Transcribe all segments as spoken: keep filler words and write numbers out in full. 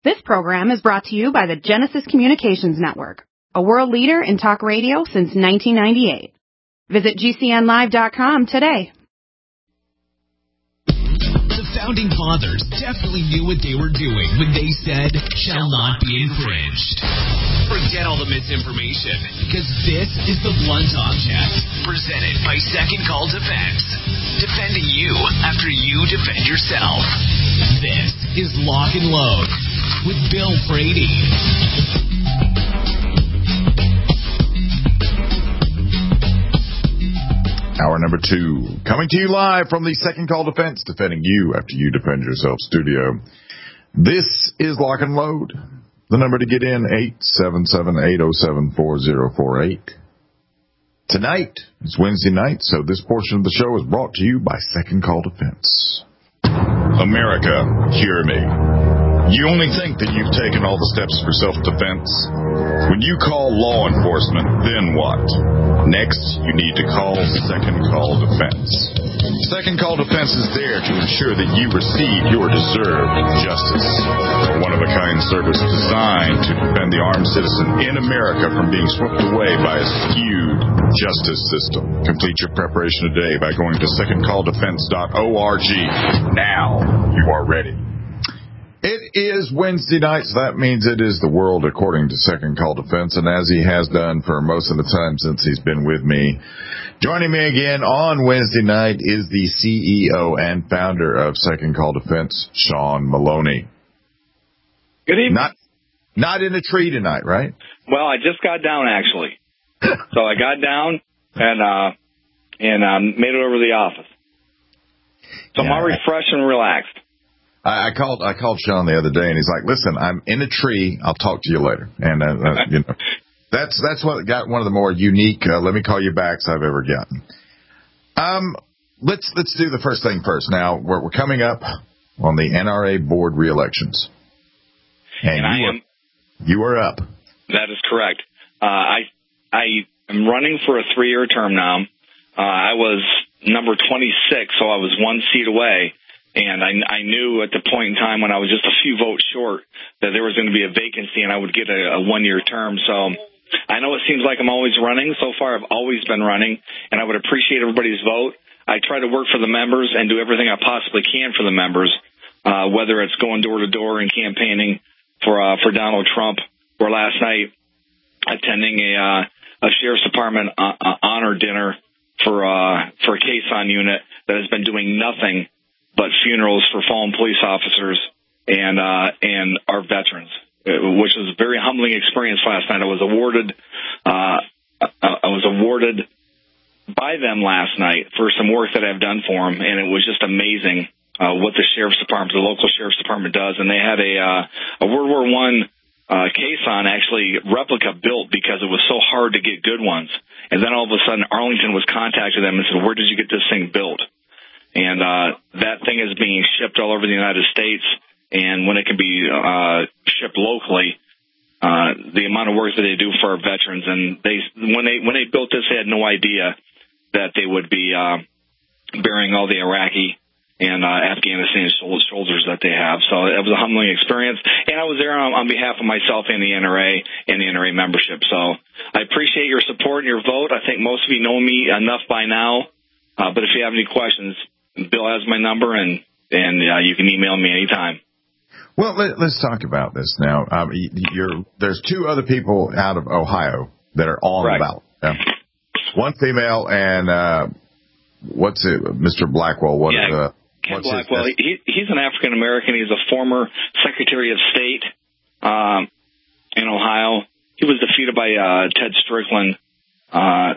This program is brought to you by the Genesis Communications Network, a world leader in talk radio since nineteen ninety-eight. Visit G C N live dot com today. The Founding Fathers definitely knew what they were doing when they said, shall not be infringed. Forget all the misinformation, because this is the Blunt Object, presented by Second Call Defense. Defending you after you defend yourself. This is Lock and Load with Bill Brady. Hour number two, coming to you live from the Second Call Defense, defending you after you defend yourself studio. This is Lock and Load. The number to get in, eight seven seven, eight oh seven, four oh four eight. Tonight is Wednesday night, so this portion of the show is brought to you by Second Call Defense. America, hear me. You only think that you've taken all the steps for self-defense. When you call law enforcement, then what? Next, you need to call Second Call Defense. Second Call Defense is there to ensure that you receive your deserved justice. A one-of-a-kind service designed to defend the armed citizen in America from being swept away by a skewed justice system. Complete your preparation today by going to second call defense dot org. Now you are ready. It is Wednesday night, so that means it is the world according to Second Call Defense, and as he has done for most of the time since he's been with me, joining me again on Wednesday night is the C E O and founder of Second Call Defense, Sean Maloney. Good evening. Not, not in a tree tonight, right? Well, I just got down, actually. So I got down and uh, and um, made it over to the office. So yeah, I'm all refreshed and relaxed. I, I called I called Sean the other day, and he's like, "Listen, I'm in a tree. I'll talk to you later." And uh, uh, you know, that's that's what got one of the more unique uh, "let me call you backs" I've ever gotten. Um, let's let's do the first thing first. Now we're we're coming up on the N R A board re-elections, and, and I you am. Are, you are up. That is correct. Uh, I I am running for a three-year term now. Uh, I was number twenty-six, so I was one seat away. And I, I knew at the point in time when I was just a few votes short that there was going to be a vacancy and I would get a, a one-year term. So I know it seems like I'm always running. So far, I've always been running, and I would appreciate everybody's vote. I try to work for the members and do everything I possibly can for the members, uh, whether it's going door-to-door and campaigning for uh, for Donald Trump, or last night attending a, uh, a Sheriff's Department uh, uh, honor dinner for, uh, for a caisson unit that has been doing nothing but funerals for fallen police officers and uh, and our veterans, which was a very humbling experience last night. I was awarded uh, I was awarded by them last night for some work that I've done for them, and it was just amazing uh, what the sheriff's department, the local sheriff's department, does. And they had a uh, a World War One uh, caisson, actually replica, built because it was so hard to get good ones. And then all of a sudden, Arlington was contacted them and said, "Where did you get this thing built?" And uh, that thing is being shipped all over the United States, and when it can be uh, shipped locally, uh, the amount of work that they do for our veterans, and they when they when they built this, they had no idea that they would be uh, burying all the Iraqi and uh, Afghanistan soldiers that they have. So it was a humbling experience, and I was there on, on behalf of myself and the N R A and the N R A membership. So I appreciate your support and your vote. I think most of you know me enough by now, uh, but if you have any questions, Bill has my number, and and uh, you can email me anytime. Well, let, let's talk about this now. Um, you're, there's two other people out of Ohio that are on Correct. the ballot. Yeah. One female and uh, what's it, Mister Blackwell? What, yeah, uh, Ken what's Blackwell. his, he, he's an African American. He's a former Secretary of State um, in Ohio. He was defeated by uh, Ted Strickland Uh,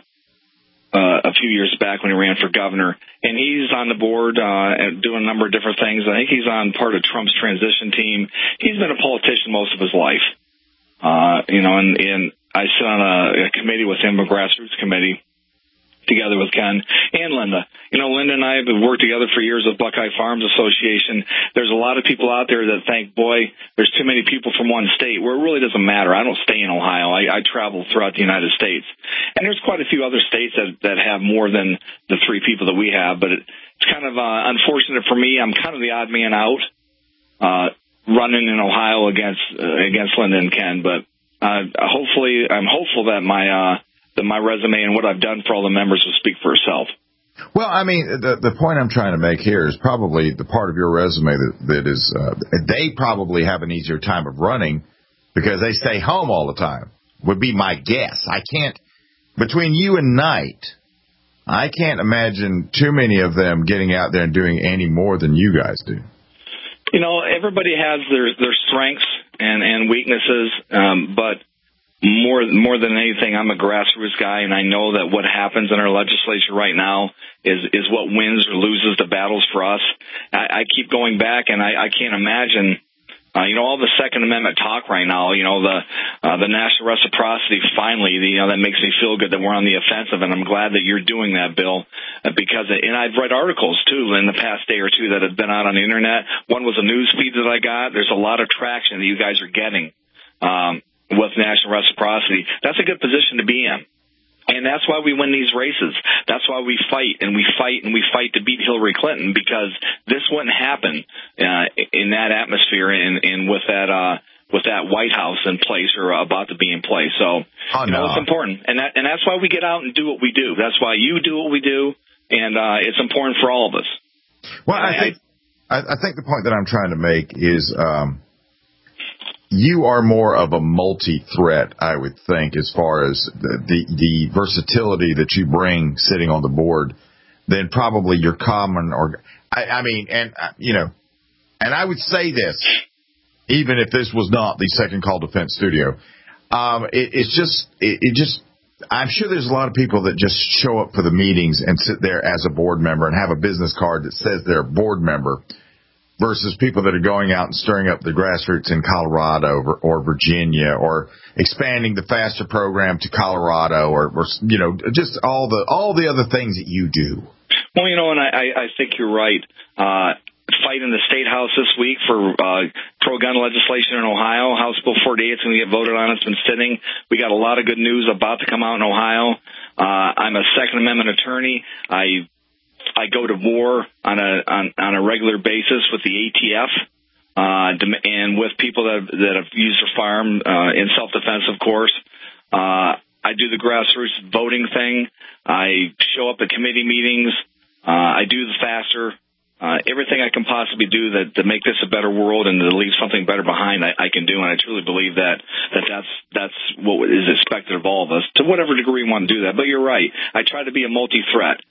Uh, a few years back when he ran for governor, and he's on the board uh, and doing a number of different things. I think he's on part of Trump's transition team. He's been a politician most of his life, uh, you know, and, and I sit on a, a committee with him, a grassroots committee, together with Ken and Linda. You know, Linda and I have worked together for years with Buckeye Farms Association. There's a lot of people out there that think, boy, there's too many people from one state, where it really doesn't matter. I don't stay in Ohio. I, I travel throughout the United States. And there's quite a few other states that, that have more than the three people that we have, but it, it's kind of uh, unfortunate for me. I'm kind of the odd man out. Uh, running in Ohio against uh, against Linda and Ken. But uh, hopefully, I'm hopeful that my uh, that my resume and what I've done for all the members will speak for itself. Well, I mean, the the point I'm trying to make here is probably the part of your resume that, that is, uh, they probably have an easier time of running because they stay home all the time, would be my guess. I can't, between you and Knight, I can't imagine too many of them getting out there and doing any more than you guys do. You know, everybody has their, their strengths and, and weaknesses, um, but More more than anything, I'm a grassroots guy, and I know that what happens in our legislature right now is is what wins or loses the battles for us. I, I keep going back, and I, I can't imagine, uh, you know, all the Second Amendment talk right now. You know, the uh, the national reciprocity. Finally, the, you know, that makes me feel good that we're on the offensive, and I'm glad that you're doing that, Bill, uh, because it, and I've read articles too in the past day or two that have been out on the internet. One was a news feed that I got. There's a lot of traction that you guys are getting. Um, with national reciprocity. That's a good position to be in. And that's why we win these races. That's why we fight, and we fight, and we fight to beat Hillary Clinton, because this wouldn't happen uh, in that atmosphere and, and with that uh, with that White House in place or about to be in place. So, oh, you know, no. it's important. And that and that's why we get out and do what we do. That's why you do what we do, and uh, it's important for all of us. Well, I, I think I, I think the point that I'm trying to make is um, you are more of a multi-threat, I would think, as far as the, the, the versatility that you bring sitting on the board than probably your common or I, I mean, and uh, you know, and I would say this, even if this was not the Second Call Defense studio, um, it, it's just, it, it just, I'm sure there's a lot of people that just show up for the meetings and sit there as a board member and have a business card that says they're a board member, versus people that are going out and stirring up the grassroots in Colorado or, or Virginia, or expanding the FASTA program to Colorado, or, or you know, just all the all the other things that you do. Well, you know, and I, I think you're right. Uh, fight in the State House this week for uh, pro-gun legislation in Ohio. House Bill forty-eight is going to get voted on. It's been sitting. We got a lot of good news about to come out in Ohio. Uh, I'm a Second Amendment attorney. I I go to war on a on, on a regular basis with the A T F uh, and with people that that have used their firearm uh, in self-defense, of course. Uh, I do the grassroots voting thing. I show up at committee meetings. Uh, I do the FASTA. Uh, everything I can possibly do that to make this a better world and to leave something better behind, I, I can do, and I truly believe that, that that's that's what is expected of all of us, to whatever degree we want to do that. But you're right. I try to be a multi-threat.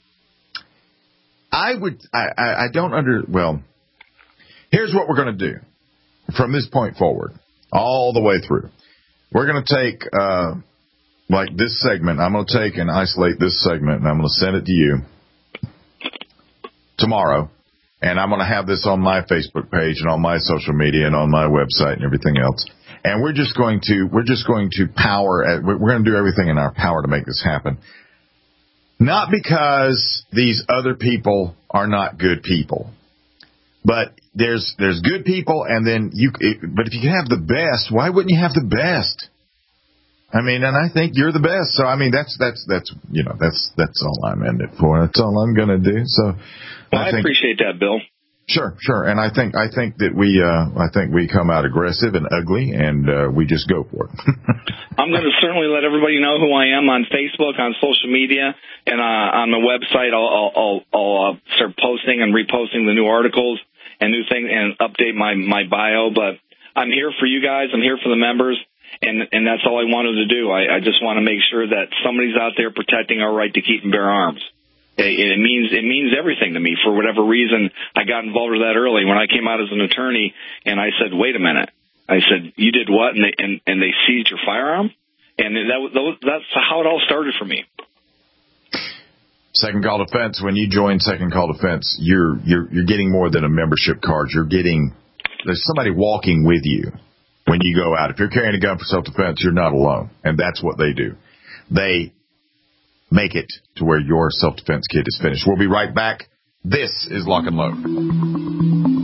I would, I, I don't under, well, here's what we're going to do from this point forward, all the way through. We're going to take, uh, like this segment, I'm going to take and isolate this segment, and I'm going to send it to you tomorrow, and I'm going to have this on my Facebook page and on my social media and on my website and everything else. And we're just going to, we're just going to power, we're going to do everything in our power to make this happen. Not because these other people are not good people, but there's there's good people, and then you. But if you can have the best, why wouldn't you have the best? I mean, and I think you're the best. So I mean, that's that's that's you know that's that's all I'm in it for. That's all I'm going to do. So well, I, I think, appreciate that, Bill. Sure, sure, and I think I think that we uh, I think we come out aggressive and ugly, and uh, we just go for it. I'm going to certainly let everybody know who I am on Facebook, on social media, and uh, on my website. I'll I'll, I'll, I'll uh, start posting and reposting the new articles and new things, and update my my bio. But I'm here for you guys. I'm here for the members, and and that's all I wanted to do. I, I just want to make sure that somebody's out there protecting our right to keep and bear arms. It means it means everything to me. For whatever reason, I got involved with that early. When I came out as an attorney, and I said, "Wait a minute," I said, "You did what?" And they and, and they seized your firearm, and that that's how it all started for me. Second Call Defense. When you join Second Call Defense, you're you're you're getting more than a membership card. You're getting there's somebody walking with you when you go out. If you're carrying a gun for self-defense, you're not alone, and that's what they do. They make it to where your self-defense kit is finished. We'll be right back. This is Lock and Load.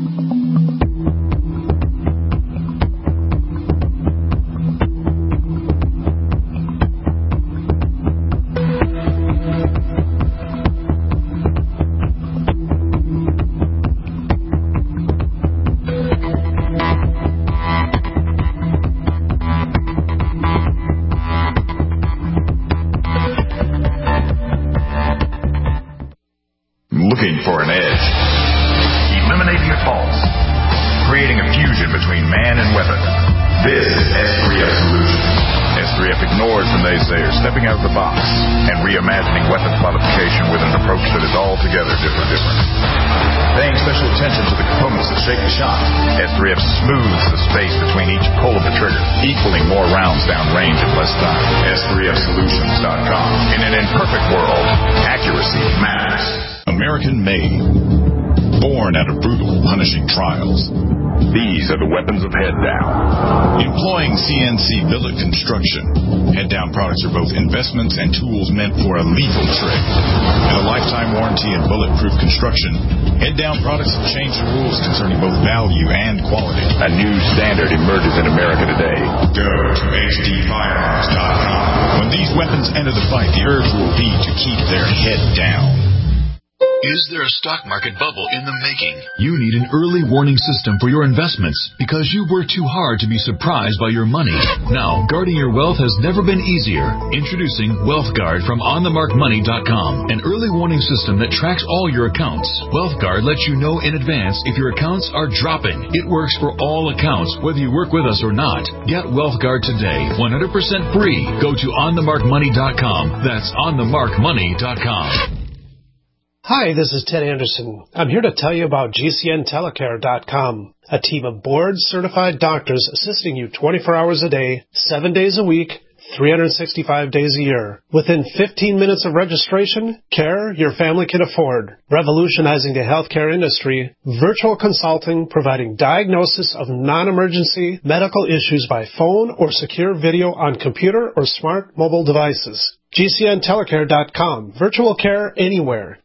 weapon. This is S three F Solutions. S three F ignores the naysayers, stepping out of the box and reimagining weapons modification with an approach that is altogether different. different. Paying special attention to the components that shape the shot, S three F smooths the space between each pull of the trigger, equaling more rounds down range in less time. S three F Solutions dot com. In an imperfect world, accuracy matters. American made. Born out of brutal, punishing trials. These are the weapons of Head Down. Employing C N C billet construction, Head Down products are both investments and tools meant for a lethal trade. And a lifetime warranty in bulletproof construction, Head Down products have changed the rules concerning both value and quality. A new standard emerges in America today. Go to H D firearms dot com. When these weapons enter the fight, the urge will be to keep their head down. Is there a stock market bubble in the making? You need an early warning system for your investments because you work too hard to be surprised by your money. Now, guarding your wealth has never been easier. Introducing WealthGuard from on the mark money dot com, an early warning system that tracks all your accounts. WealthGuard lets you know in advance if your accounts are dropping. It works for all accounts, whether you work with us or not. Get WealthGuard today, one hundred percent free. Go to on the mark money dot com. That's on the mark money dot com. Hi, this is Ted Anderson. I'm here to tell you about G C N telecare dot com, a team of board-certified doctors assisting you twenty-four hours a day, seven days a week, three hundred sixty-five days a year. Within fifteen minutes of registration, care your family can afford. Revolutionizing the healthcare industry, virtual consulting providing diagnosis of non-emergency medical issues by phone or secure video on computer or smart mobile devices. G C N telecare dot com, virtual care anywhere.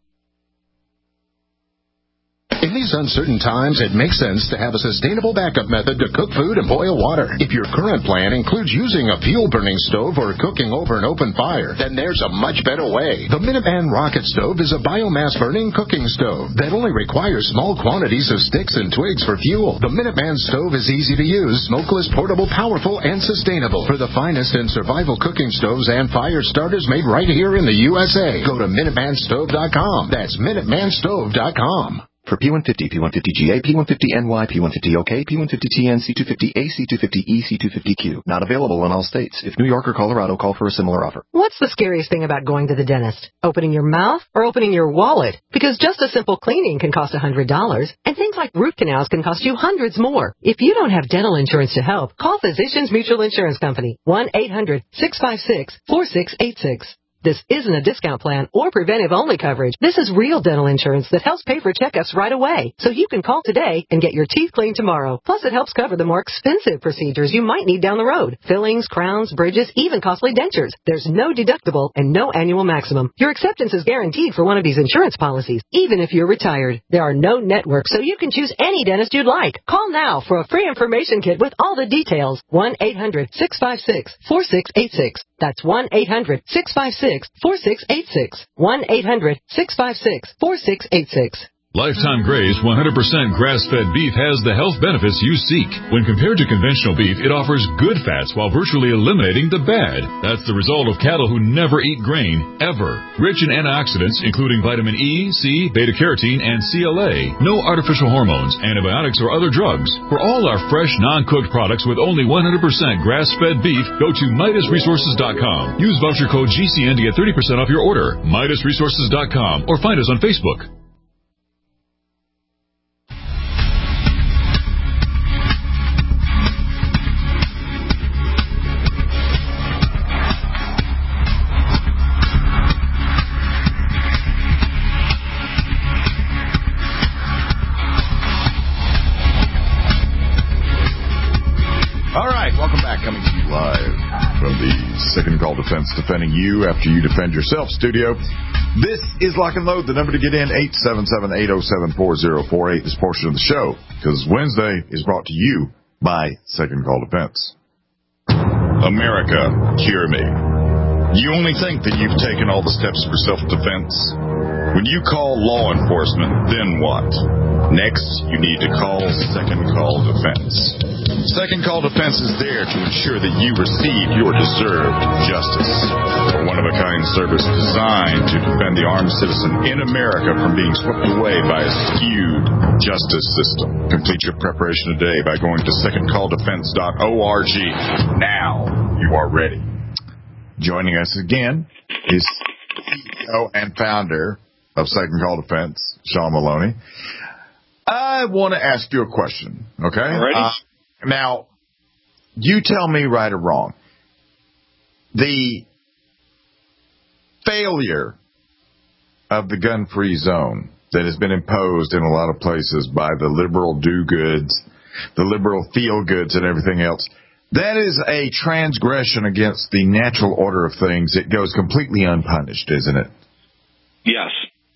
In these uncertain times, it makes sense to have a sustainable backup method to cook food and boil water. If your current plan includes using a fuel-burning stove or cooking over an open fire, then there's a much better way. The Minuteman Rocket Stove is a biomass-burning cooking stove that only requires small quantities of sticks and twigs for fuel. The Minuteman Stove is easy to use, smokeless, portable, powerful, and sustainable. For the finest in survival cooking stoves and fire starters made right here in the U S A, go to Minuteman Stove dot com. That's Minuteman Stove dot com. For P one fifty, P one fifty G A, P one fifty N Y, P one fifty O K, P one fifty T N, C two fifty A, C two fifty E, C two fifty Q. Not available in all states. If New York or Colorado, call for a similar offer. What's the scariest thing about going to the dentist? Opening your mouth or opening your wallet? Because just a simple cleaning can cost one hundred dollars, and things like root canals can cost you hundreds more. If you don't have dental insurance to help, call Physicians Mutual Insurance Company, one eight hundred six five six four six eight six. This isn't a discount plan or preventive-only coverage. This is real dental insurance that helps pay for checkups right away, so you can call today and get your teeth cleaned tomorrow. Plus, it helps cover the more expensive procedures you might need down the road. Fillings, crowns, bridges, even costly dentures. There's no deductible and no annual maximum. Your acceptance is guaranteed for one of these insurance policies, even if you're retired. There are no networks, so you can choose any dentist you'd like. Call now for a free information kit with all the details. one eight hundred six five six four six eight six. That's one eight hundred six five six four six eight six. one eight hundred six five six four six eight six. Lifetime Graze one hundred percent grass-fed beef has the health benefits you seek. When compared to conventional beef, it offers good fats while virtually eliminating the bad. That's the result of cattle who never eat grain, ever. Rich in antioxidants, including vitamin E, C, beta-carotene, and C L A. No artificial hormones, antibiotics, or other drugs. For all our fresh, non-cooked products with only one hundred percent grass-fed beef, go to Midas Resources dot com. Use voucher code G C N to get thirty percent off your order. Midas Resources dot com or find us on Facebook. Coming to you live from the Second Call Defense, defending you after you defend yourself studio. This is Lock and Load. The number to get in, eight seven seven, eight oh seven, four oh four eight. This portion of the show, because Wednesday is brought to you by Second Call Defense. America, hear me. You only think that you've taken all the steps for self-defense? When you call law enforcement, then what? Next, you need to call Second Call Defense. Second Call Defense is there to ensure that you receive your deserved justice. A one-of-a-kind service designed to defend the armed citizen in America from being swept away by a skewed justice system. Complete your preparation today by going to second call defense dot org. Now you are ready. Joining us again is C E O and founder of Second Call Defense, Sean Maloney. I want to ask you a question, okay? Ready? Uh, now, you tell me right or wrong. The failure of the gun-free zone that has been imposed in a lot of places by the liberal do-goods, the liberal feel-goods and everything else, that is a transgression against the natural order of things. It goes completely unpunished, isn't it? Yes.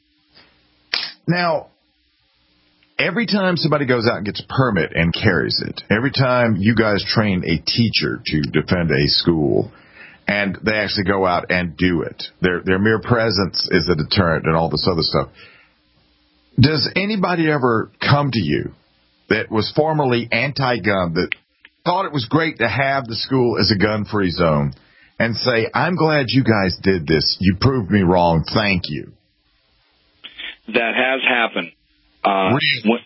Now, every time somebody goes out and gets a permit and carries it, every time you guys train a teacher to defend a school, and they actually go out and do it, their their mere presence is a deterrent and all this other stuff. Does anybody ever come to you that was formerly anti-gun, that thought it was great to have the school as a gun-free zone, and say, I'm glad you guys did this. You proved me wrong. Thank you. That has happened. Uh, really? what,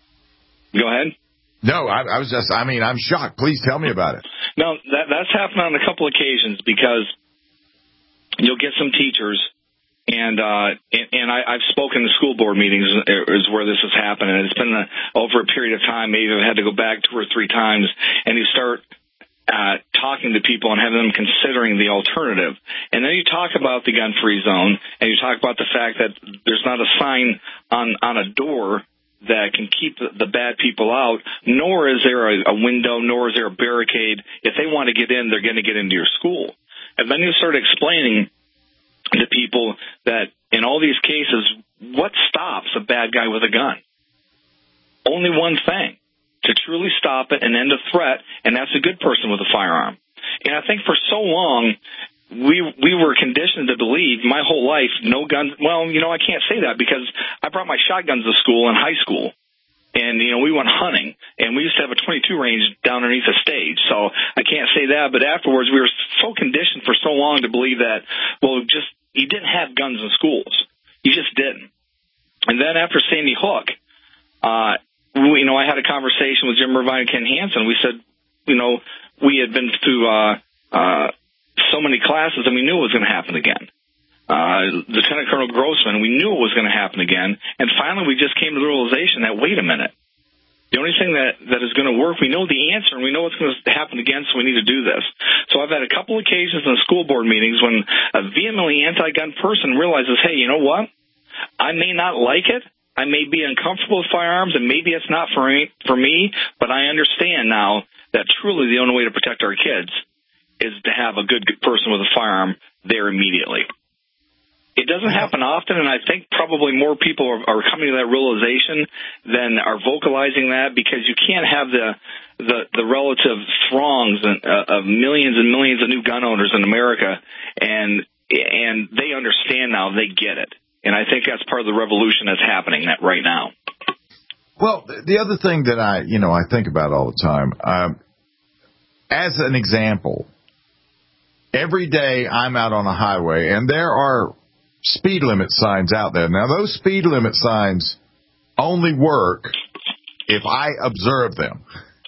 go ahead. No, I, I was just, I mean, I'm shocked. Please tell me about it. No, that, that's happened on a couple occasions, because you'll get some teachers, and uh, and, and I, I've spoken to school board meetings is where this has happened, and it's been a, over a period of time. Maybe I've had to go back two or three times, and you start Uh, talking to people and having them considering the alternative. And then you talk about the gun-free zone, and you talk about the fact that there's not a sign on, on a door that can keep the, the bad people out, nor is there a, a window, nor is there a barricade. If they want to get in, they're going to get into your school. And then you start explaining to people that in all these cases, what stops a bad guy with a gun? Only one thing. To truly stop it and end a threat, and that's a good person with a firearm. And I think for so long, we we were conditioned to believe my whole life, no guns. Well, you know, I can't say that, because I brought my shotguns to school in high school. And, you know, we went hunting, and we used to have a twenty-two range down underneath the stage. So I can't say that, but afterwards we were so conditioned for so long to believe that, well, just you didn't have guns in schools. You just didn't. And then after Sandy Hook, uh, We, you know, I had a conversation with Jim Irvine and Ken Hansen. We said, you know, we had been through uh, uh, so many classes, and we knew it was going to happen again. Uh, Lieutenant Colonel Grossman, we knew it was going to happen again. And finally, we just came to the realization that, wait a minute, the only thing that, that is going to work, we know the answer, and we know what's going to happen again, so we need to do this. So I've had a couple of occasions in school board meetings when a vehemently anti-gun person realizes, hey, you know what? I may not like it. I may be uncomfortable with firearms, and maybe it's not for me, for me, but I understand now that truly the only way to protect our kids is to have a good person with a firearm there immediately. It doesn't happen often, and I think probably more people are, are coming to that realization than are vocalizing that, because you can't have the the, the relative throngs of millions and millions of new gun owners in America, and and they understand now, they get it. And I think that's part of the revolution that's happening that right now. Well, the other thing that I, you know, I think about all the time, um, as an example, every day I'm out on a highway, and there are speed limit signs out there. Now, those speed limit signs only work if I observe them.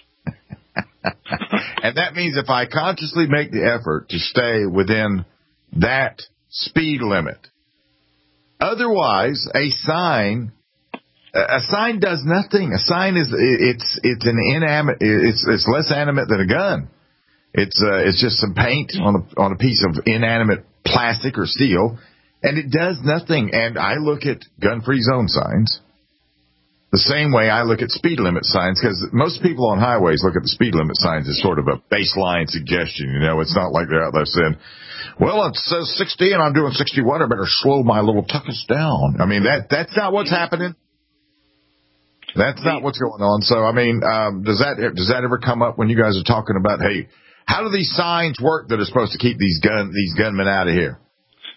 And that means if I consciously make the effort to stay within that speed limit. Otherwise, a sign, a sign does nothing. A sign is, it's, it's an inanimate, it's, it's less animate than a gun. It's, uh, it's just some paint on a, on a piece of inanimate plastic or steel, and it does nothing. And I look at gun-free zone signs the same way I look at speed limit signs, because most people on highways look at the speed limit signs as sort of a baseline suggestion. You know, it's not like they're out there saying, well, it says sixty and I'm doing sixty-one. I better slow my little tuchus down. I mean, that that's not what's happening. That's not what's going on. So, I mean, um, does that does that ever come up when you guys are talking about, hey, how do these signs work that are supposed to keep these gun these gunmen out of here?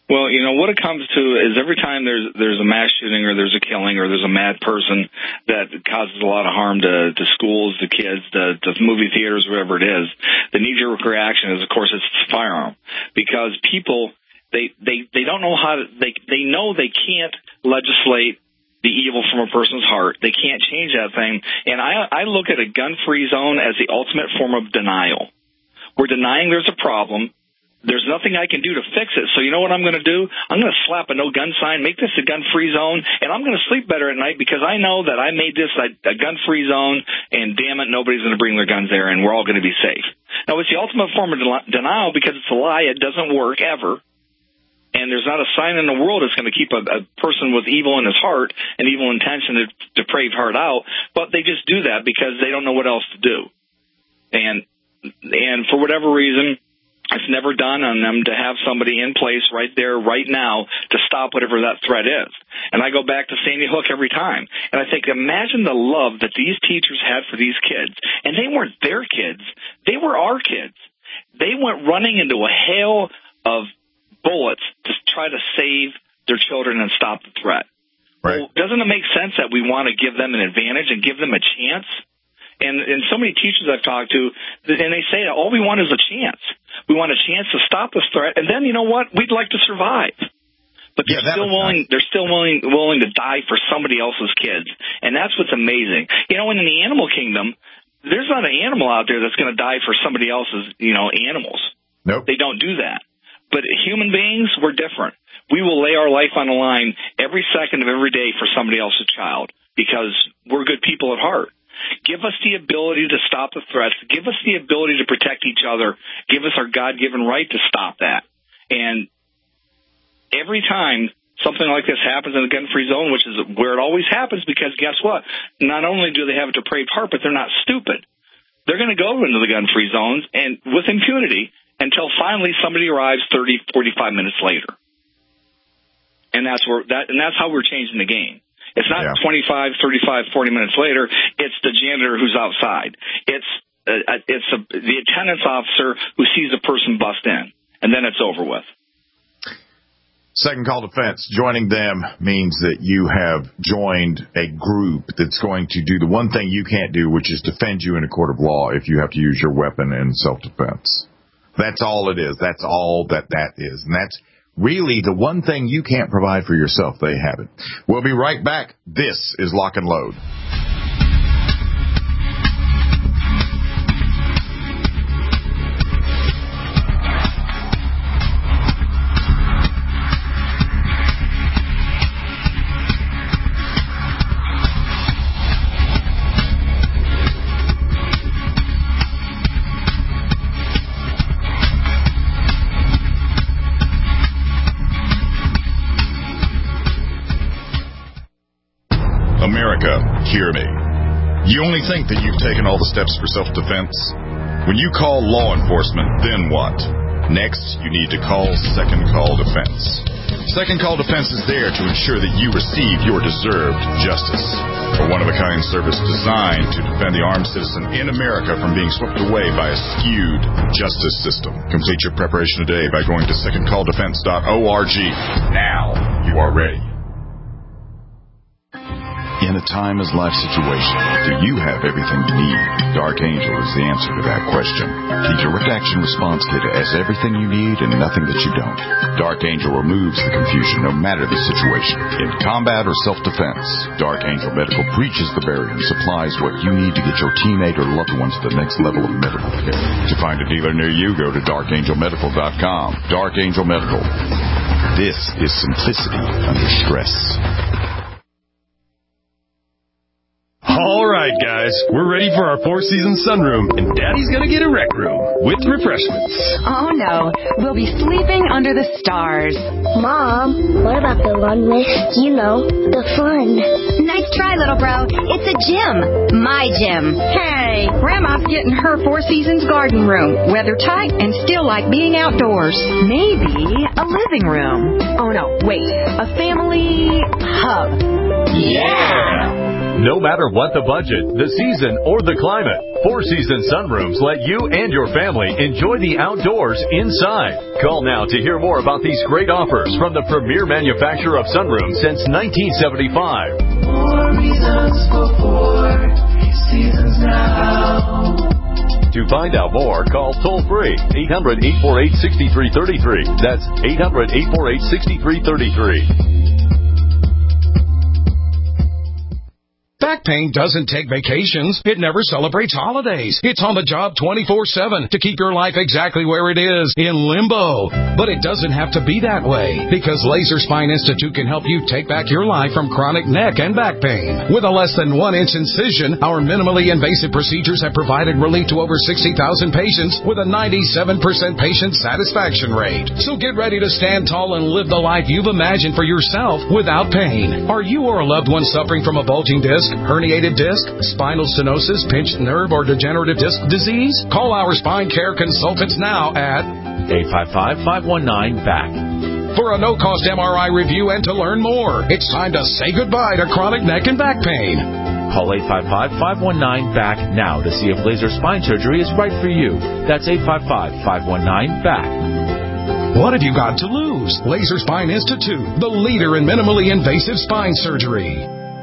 Well, you know, what it comes to is every time there's there's a mass shooting or there's a killing or there's a mad person that causes a lot of harm to, to schools, to kids, to, to movie theaters, whatever it is, the knee-jerk reaction is, of course, it's a firearm. Because people, they, they, they don't know how to, they, they know they can't legislate the evil from a person's heart. They can't change that thing. And I, I look at a gun-free zone as the ultimate form of denial. We're denying there's a problem. There's nothing I can do to fix it. So you know what I'm going to do? I'm going to slap a no-gun sign, make this a gun-free zone, and I'm going to sleep better at night because I know that I made this a, a gun-free zone, and damn it, nobody's going to bring their guns there, and we're all going to be safe. Now, it's the ultimate form of de- denial because it's a lie. It doesn't work ever. And there's not a sign in the world that's going to keep a, a person with evil in his heart and evil intention, a depraved heart out, but they just do that because they don't know what else to do. And and for whatever reason, it's never done on them to have somebody in place right there, right now, to stop whatever that threat is. And I go back to Sandy Hook every time. And I think, imagine the love that these teachers had for these kids. And they weren't their kids. They were our kids. They went running into a hail of bullets to try to save their children and stop the threat. Right. Well, doesn't it make sense that we want to give them an advantage and give them a chance? And, and so many teachers I've talked to, and they say all we want is a chance. We want a chance to stop this threat, and then you know what? We'd like to survive. But they're yeah, still willing. Nice. They're still willing willing to die for somebody else's kids, and that's what's amazing. You know, in the animal kingdom, there's not an animal out there that's going to die for somebody else's, you know, animals. Nope. They don't do that. But human beings, we're different. We will lay our life on the line every second of every day for somebody else's child because we're good people at heart. Give us the ability to stop the threats. Give us the ability to protect each other. Give us our God-given right to stop that. And every time something like this happens in a gun-free zone, which is where it always happens, because guess what? Not only do they have a depraved heart, but they're not stupid. They're going to go into the gun-free zones and with impunity until finally somebody arrives thirty, forty-five minutes later. And that's where that, and that's how we're changing the game. It's not yeah. twenty-five, thirty-five, forty minutes later. It's the janitor who's outside. It's uh, it's a, the attendance officer who sees a person bust in, and then it's over with. Second Call Defense, joining them means that you have joined a group that's going to do the one thing you can't do, which is defend you in a court of law if you have to use your weapon in self-defense. That's all it is. That's all that that is. And that's really the one thing you can't provide for yourself. They have it. We'll be right back. This is Lock and Load. Hear me. You only think that you've taken all the steps for self-defense? When you call law enforcement, then what? Next, you need to call Second Call Defense. Second Call Defense is there to ensure that you receive your deserved justice. A one-of-a-kind service designed to defend the armed citizen in America from being swept away by a skewed justice system. Complete your preparation today by going to second call defense dot org. Now you are ready. In a timeless life situation, do you have everything you need? Dark Angel is the answer to that question. The Direct Action Response Kit has everything you need and nothing that you don't. Dark Angel removes the confusion no matter the situation. In combat or self-defense, Dark Angel Medical breaches the barrier and supplies what you need to get your teammate or loved one to the next level of medical care. To find a dealer near you, go to dark angel medical dot com. Dark Angel Medical. This is simplicity under stress. All right, guys, we're ready for our Four Seasons sunroom, and Daddy's gonna get a rec room with refreshments. Oh, no. We'll be sleeping under the stars. Mom, what about the one with, you know, the fun? Nice try, little bro. It's a gym. My gym. Hey, Grandma's getting her Four Seasons garden room. Weather tight and still like being outdoors. Maybe a living room. Oh, no, wait. A family hub. Yeah! No matter what the budget, the season, or the climate, Four Seasons Sunrooms let you and your family enjoy the outdoors inside. Call now to hear more about these great offers from the premier manufacturer of sunrooms since nineteen seventy-five. More reasons for Four Seasons now. To find out more, call toll-free eight hundred, eight four eight, six three three three. That's eight hundred, eight four eight, six three three three. Back pain doesn't take vacations. It never celebrates holidays. It's on the job twenty-four seven to keep your life exactly where it is, in limbo. But it doesn't have to be that way, because Laser Spine Institute can help you take back your life from chronic neck and back pain. With a less than one inch incision, our minimally invasive procedures have provided relief to over sixty thousand patients with a ninety-seven percent patient satisfaction rate. So get ready to stand tall and live the life you've imagined for yourself without pain. Are you or a loved one suffering from a bulging disc, herniated disc, spinal stenosis, pinched nerve, or degenerative disc disease? Call our spine care consultants now at eight five five, five one nine, B A C K. For a no-cost M R I review and to learn more. It's time to say goodbye to chronic neck and back pain. Call eight five five, five one nine, B A C K now to see if laser spine surgery is right for you. That's eight five five, five one nine, B A C K. What have you got to lose? Laser Spine Institute, the leader in minimally invasive spine surgery.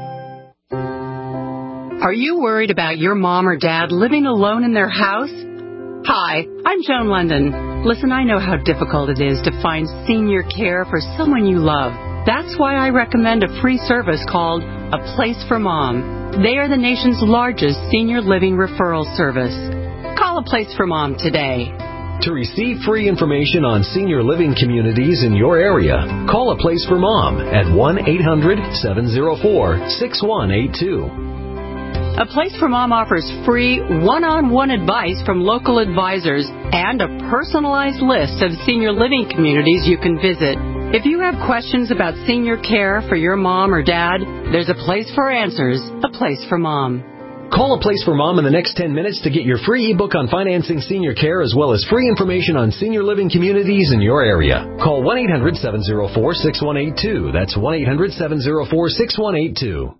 Are you worried about your mom or dad living alone in their house? Hi, I'm Joan London. Listen, I know how difficult it is to find senior care for someone you love. That's why I recommend a free service called A Place for Mom. They are the nation's largest senior living referral service. Call A Place for Mom today. To receive free information on senior living communities in your area, call A Place for Mom at one eight hundred, seven oh four, six one eight two. A Place for Mom offers free one-on-one advice from local advisors and a personalized list of senior living communities you can visit. If you have questions about senior care for your mom or dad, there's a place for answers, A Place for Mom. Call A Place for Mom in the next ten minutes to get your free ebook on financing senior care as well as free information on senior living communities in your area. Call one eight hundred, seven oh four, six one eight two. That's one eight hundred, seven oh four, six one eight two.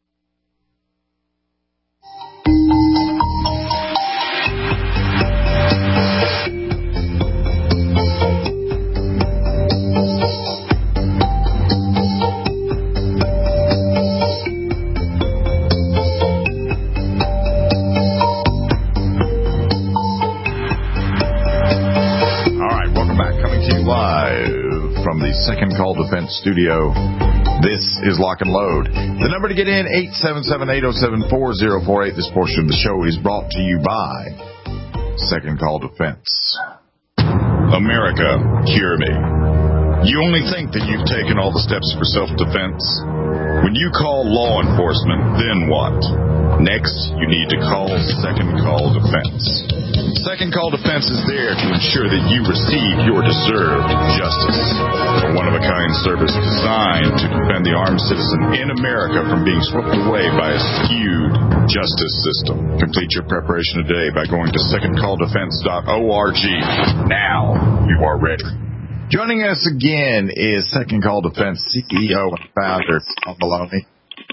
Second Call Defense Studio. This is Lock and Load. The number to get in, eight seven seven, eight oh seven, four oh four eight. This portion of the show is brought to you by Second Call Defense. America, cure me. You only think that you've taken all the steps for self-defense. When you call law enforcement, then what? Next, you need to call Second Call Defense. Second Call Defense is there to ensure that you receive your deserved justice. A one-of-a-kind service designed to defend the armed citizen in America from being swept away by a skewed justice system. Complete your preparation today by going to second call defense dot org. Now you are ready. Joining us again is Second Call Defense C E O and founder, Tom Maloney.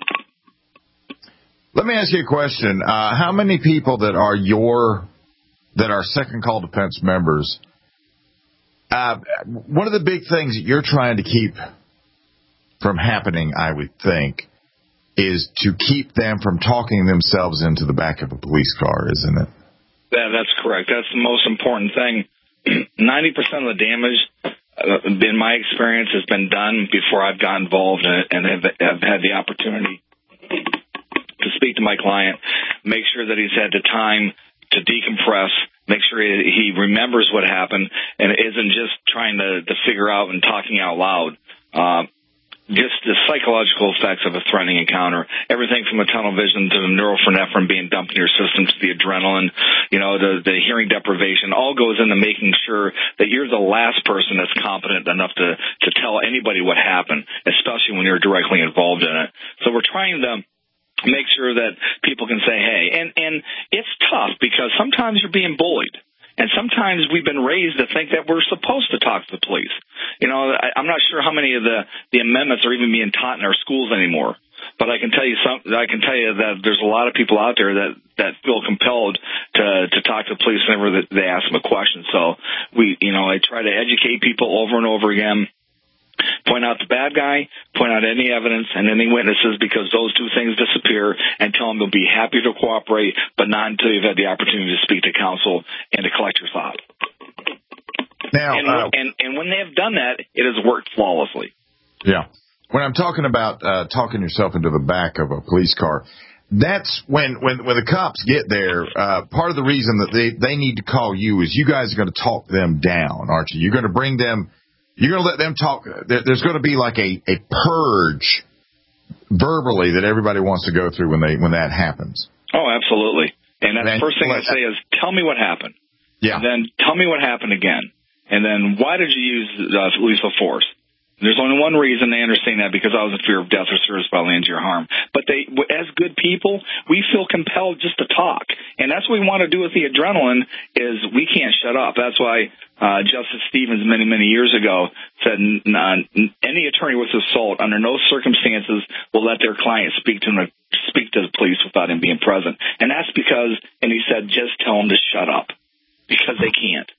Let me ask you a question. Uh, how many people that are your that are Second Call Defense members, uh, one of the big things that you're trying to keep from happening, I would think, is to keep them from talking themselves into the back of a police car, isn't it? Yeah, that's correct. That's the most important thing. ninety percent of the damage, uh, in my experience, has been done before I've got involved in it and have, have had the opportunity to speak to my client, make sure that he's had the time to decompress, make sure he remembers what happened and isn't just trying to, to figure out and talking out loud. Uh, just the psychological effects of a threatening encounter, everything from a tunnel vision to the norepinephrine being dumped in your system to the adrenaline, you know, the, the hearing deprivation, all goes into making sure that you're the last person that's competent enough to, to tell anybody what happened, especially when you're directly involved in it. So we're trying to make sure that people can say, hey, and, and it's tough because sometimes you're being bullied. And sometimes we've been raised to think that we're supposed to talk to the police. You know, I, I'm not sure how many of the, the amendments are even being taught in our schools anymore. But I can tell you some. I can tell you that there's a lot of people out there that, that feel compelled to to talk to the police whenever they ask them a question. So we, you know, I try to educate people over and over again. Point out the bad guy, point out any evidence and any witnesses, because those two things disappear, and tell them they'll be happy to cooperate, but not until you've had the opportunity to speak to counsel and to collect your thoughts. Now, and, uh, and, and when they have done that, it has worked flawlessly. Yeah. When I'm talking about uh, talking yourself into the back of a police car, that's when, when, when the cops get there, uh, part of the reason that they, they need to call you is you guys are going to talk them down, aren't you? You're going to bring them... You're going to let them talk. There's going to be like a, a purge verbally that everybody wants to go through when they when that happens. Oh, absolutely. And that's then, the first thing I say is, tell me what happened. Yeah. And then tell me what happened again. And then why did you use uh, lethal force? There's only one reason they understand that, because I was in fear of death or serious bodily injury or harm. But they, as good people, we feel compelled just to talk. And that's what we want to do with the adrenaline, is we can't shut up. That's why uh, Justice Stevens many, many years ago said uh, any attorney with assault under no circumstances will let their client speak to them, speak to the police without him being present. And that's because, and he said, just tell them to shut up, because they can't.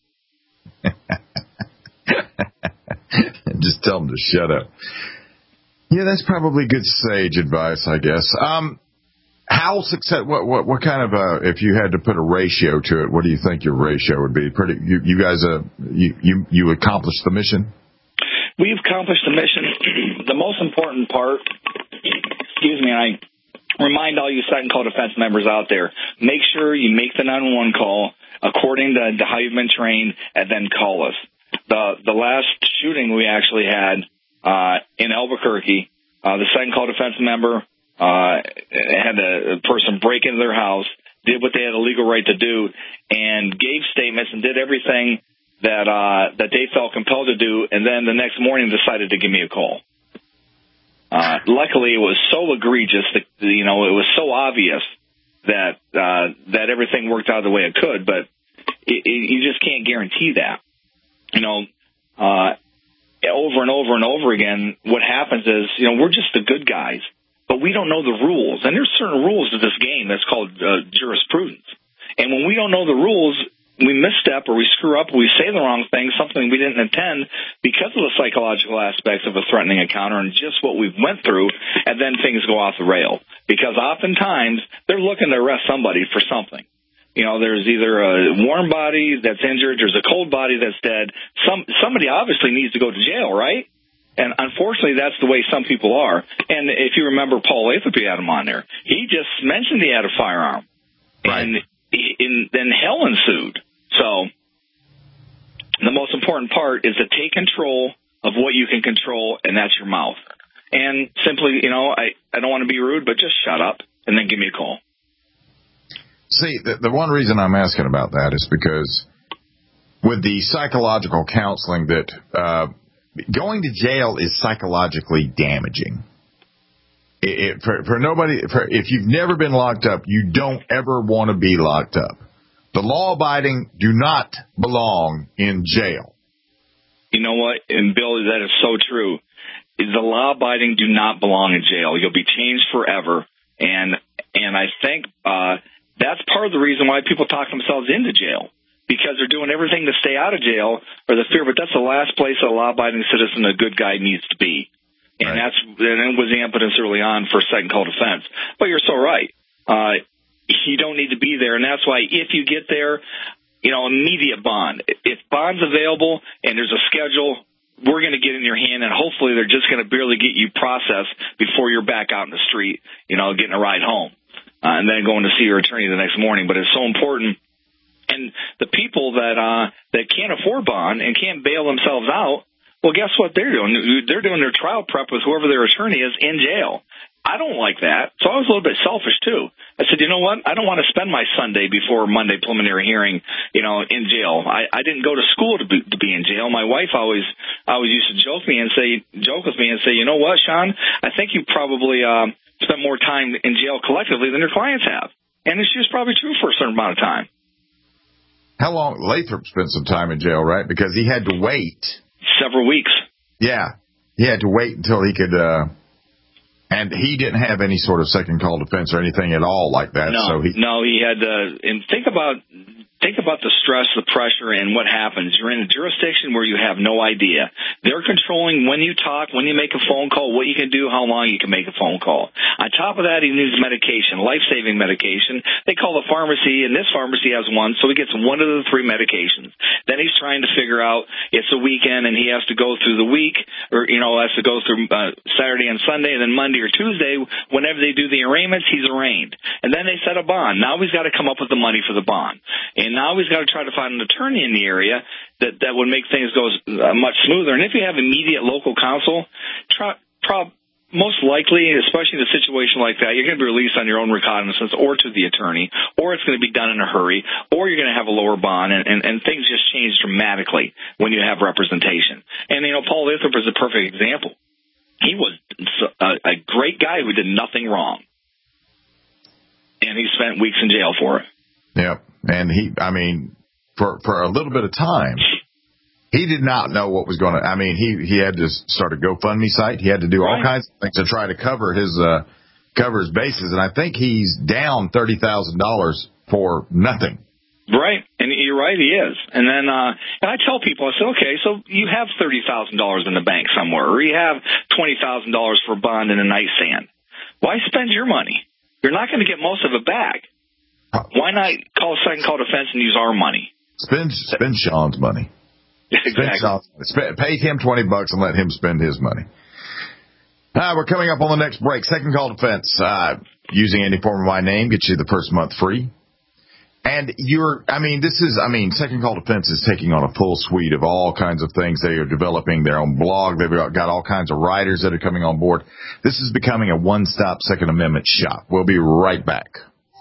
Just tell them to shut up. Yeah, that's probably good sage advice, I guess. Um, how success? What what what kind of uh, if you had to put a ratio to it, what do you think your ratio would be? Pretty, you, you guys, uh, you you you accomplished the mission. We've accomplished the mission. The most important part, excuse me, I remind all you second call defense members out there: make sure you make the nine one one call according to, to how you've been trained, and then call us. The the last shooting we actually had uh, in Albuquerque, uh, the second call defense member uh, had a person break into their house, did what they had a legal right to do, and gave statements and did everything that uh, that they felt compelled to do, and then the next morning decided to give me a call. Uh, luckily, it was so egregious that, you know, it was so obvious that uh, that everything worked out the way it could, but it, it, you just can't guarantee that. You know, uh, over and over and over again, what happens is, you know, we're just the good guys, but we don't know the rules. And there's certain rules to this game that's called uh, jurisprudence. And when we don't know the rules, we misstep or we screw up or we say the wrong thing, something we didn't intend, because of the psychological aspects of a threatening encounter and just what we went through, and then things go off the rail. Because oftentimes, they're looking to arrest somebody for something. You know, there's either a warm body that's injured, there's a cold body that's dead. Some somebody obviously needs to go to jail, right? And unfortunately, that's the way some people are. And if you remember, Paul Lathrop had him on there. He just mentioned he had a firearm, right. and in, then hell ensued. So the most important part is to take control of what you can control, and that's your mouth. And simply, you know, I, I don't want to be rude, but just shut up and then give me a call. See, the, the one reason I'm asking about that is because with the psychological counseling that uh, going to jail is psychologically damaging. It, it, for, for nobody, for, if you've never been locked up, you don't ever want to be locked up. The law-abiding do not belong in jail. You know what? And Bill, that is so true. The law-abiding do not belong in jail. You'll be changed forever. And and I think uh, that's part of the reason why people talk themselves into jail, because they're doing everything to stay out of jail or the fear. But that's the last place a law-abiding citizen, a good guy, needs to be. And right. that's and it was the impetus early on for second call defense. But you're so right. Uh, you don't need to be there, and that's why if you get there, you know, immediate bond. If bond's available and there's a schedule, we're going to get in your hand, and hopefully they're just going to barely get you processed before you're back out in the street, you know, getting a ride home, uh, and then going to see your attorney the next morning. But it's so important. And the people that uh, that can't afford bond and can't bail themselves out, well, guess what they're doing? They're doing their trial prep with whoever their attorney is in jail. I don't like that, so I was a little bit selfish, too. I said, you know what? I don't want to spend my Sunday before Monday preliminary hearing, you know, in jail. I, I didn't go to school to be, to be in jail. My wife always always used to joke me and say, joke with me and say, you know what, Sean? I think you probably uh, spent more time in jail collectively than your clients have. And it's just probably true for a certain amount of time. How long? Lathrop spent some time in jail, right? Because he had to wait. Several weeks. Yeah. He had to wait until he could... Uh And he didn't have any sort of second call defense or anything at all like that. No, so he, no, he had to. And think about think about the stress, the pressure, and what happens. You're in a jurisdiction where you have no idea. They're controlling when you talk, when you make a phone call, what you can do, how long you can make a phone call. On top of that, he needs medication, life-saving medication. They call the pharmacy, and this pharmacy has one, so he gets one of the three medications. Then he's trying to figure out it's a weekend, and he has to go through the week, or, you know, has to go through uh, Saturday and Sunday, and then Monday or Tuesday, whenever they do the arraignments, he's arraigned. And then they set a bond. Now he's got to come up with the money for the bond. And now he's got to try to find an attorney in the area that, that would make things go uh, much smoother. And if you have immediate local counsel, try, prob, most likely, especially in a situation like that, you're going to be released on your own recognizance or to the attorney, or it's going to be done in a hurry, or you're going to have a lower bond, and, and, and things just change dramatically when you have representation. And, you know, Paul Lathrop is a perfect example. He was a, a great guy who did nothing wrong, and he spent weeks in jail for it. Yep. And he, I mean, for for a little bit of time, he did not know what was going to, I mean, he, he had to start a GoFundMe site. He had to do all right. kinds of things to try to cover his, uh, cover his bases. And I think he's down thirty thousand dollars for nothing. Right. And you're right, he is. And then, uh, and I tell people, I say, okay, so you have thirty thousand dollars in the bank somewhere, or you have twenty thousand dollars for a bond in a nightstand. Why spend your money? You're not going to get most of it back. Why not call second call defense and use our money? Spend, spend Sean's money. Exactly. Sean's, spend, pay him twenty bucks and let him spend his money. Uh, we're coming up on the next break. Second call defense, uh, using any form of my name gets you the first month free. And you're, I mean, this is, I mean, Second Call Defense is taking on a full suite of all kinds of things. They are developing their own blog. They've got all kinds of writers that are coming on board. This is becoming a one-stop Second Amendment shop. We'll be right back.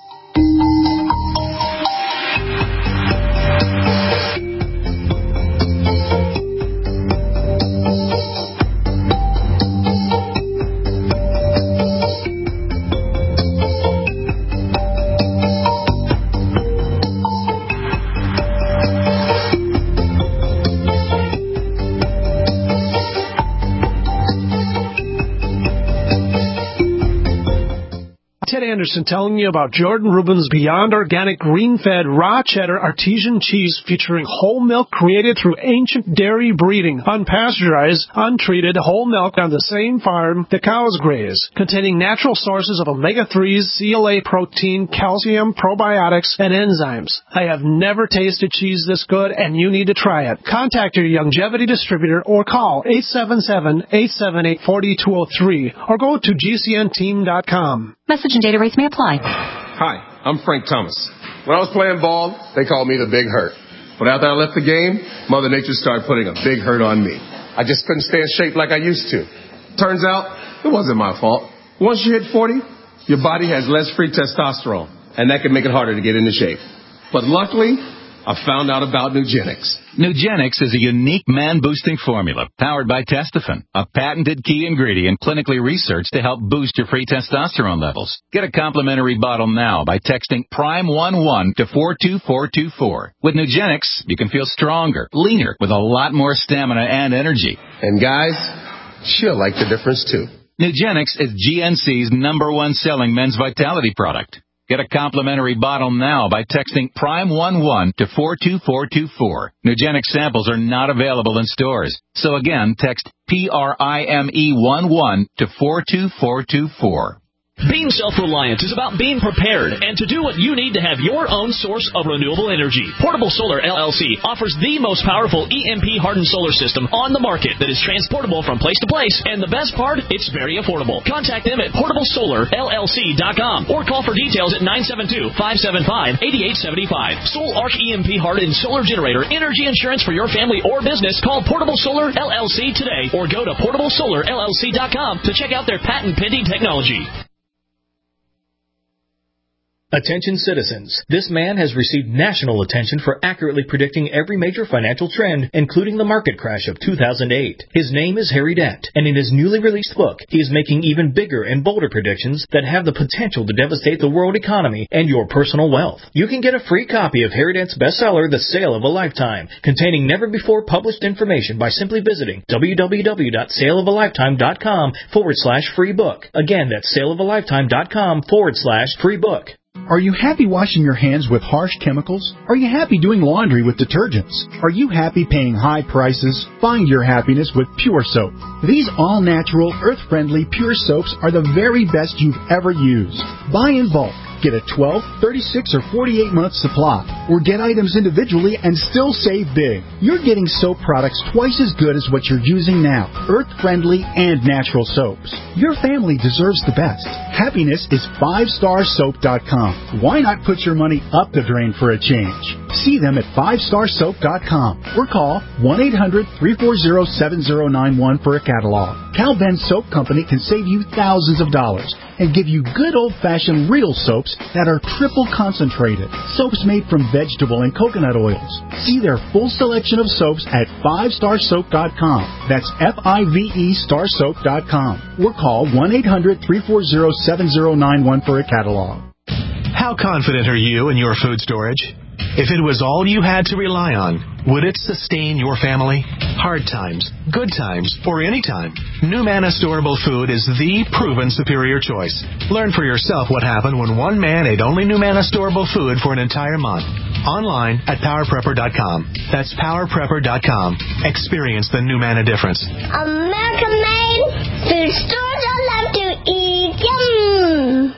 Ted Anderson telling you about Jordan Rubin's Beyond Organic Green-Fed Raw Cheddar Artesian Cheese featuring whole milk created through ancient dairy breeding, unpasteurized, untreated whole milk on the same farm the cows graze, containing natural sources of omega threes, C L A protein, calcium, probiotics, and enzymes. I have never tasted cheese this good, and you need to try it. Contact your Longevity distributor or call eight seven seven, eight seven eight, four two zero three or go to G C N team dot com. Message and data rates may apply. Hi, I'm Frank Thomas. When I was playing ball, they called me the Big Hurt. But after I left the game, Mother Nature started putting a big hurt on me. I just couldn't stay in shape like I used to. Turns out, it wasn't my fault. Once you hit forty, your body has less free testosterone, and that can make it harder to get into shape. But luckily, I found out about Nugenix. Nugenix is a unique man-boosting formula powered by Testofen, a patented key ingredient clinically researched to help boost your free testosterone levels. Get a complimentary bottle now by texting prime one one to four two four two four. With Nugenix, you can feel stronger, leaner, with a lot more stamina and energy. And guys, she'll like the difference too. Nugenix is G N C's number one selling men's vitality product. Get a complimentary bottle now by texting prime one one to four two four two four. Nugenix samples are not available in stores. So again, text P R I M E one one to four two four two four. Being self-reliant is about being prepared and to do what you need to have your own source of renewable energy. Portable Solar L L C offers the most powerful E M P-hardened solar system on the market that is transportable from place to place, and the best part, it's very affordable. Contact them at portable solar L L C dot com or call for details at nine seven two, five seven five, eight eight seven five. Soul Arc E M P-hardened solar generator, energy insurance for your family or business. Call Portable Solar L L C today or go to portable solar L L C dot com to check out their patent-pending technology. Attention citizens, this man has received national attention for accurately predicting every major financial trend, including the market crash of two thousand eight. His name is Harry Dent, and in his newly released book, he is making even bigger and bolder predictions that have the potential to devastate the world economy and your personal wealth. You can get a free copy of Harry Dent's bestseller, The Sale of a Lifetime, containing never-before-published information by simply visiting www.saleofalifetime.com forward slash free book. Again, that's saleofalifetime.com forward slash free book. Are you happy washing your hands with harsh chemicals? Are you happy doing laundry with detergents? Are you happy paying high prices? Find your happiness with Pure Soap. These all-natural, earth-friendly Pure Soaps are the very best you've ever used. Buy in bulk. Get a twelve, thirty-six, or forty-eight month supply, or get items individually and still save big. You're getting soap products twice as good as what you're using now. Earth-friendly and natural soaps. Your family deserves the best. Happiness is five star soap dot com. Why not put your money up the drain for a change? See them at five star soap dot com or call one eight hundred, three four zero, seven zero nine one for a catalog. Cal Ben Soap Company can save you thousands of dollars and give you good old-fashioned real soaps that are triple concentrated. Soaps made from vegetable and coconut oils. See their full selection of soaps at five star soap dot com. That's F I V E star soap dot com. Or call one eight hundred, three four zero, seven zero nine one for a catalog. How confident are you in your food storage? If it was all you had to rely on, would it sustain your family? Hard times, good times, or any time, NuManna Storable Food is the proven superior choice. Learn for yourself what happened when one man ate only NuManna Storable Food for an entire month. Online at power prepper dot com. That's power prepper dot com. Experience the NuManna difference. American made food stores I love to eat. Yum!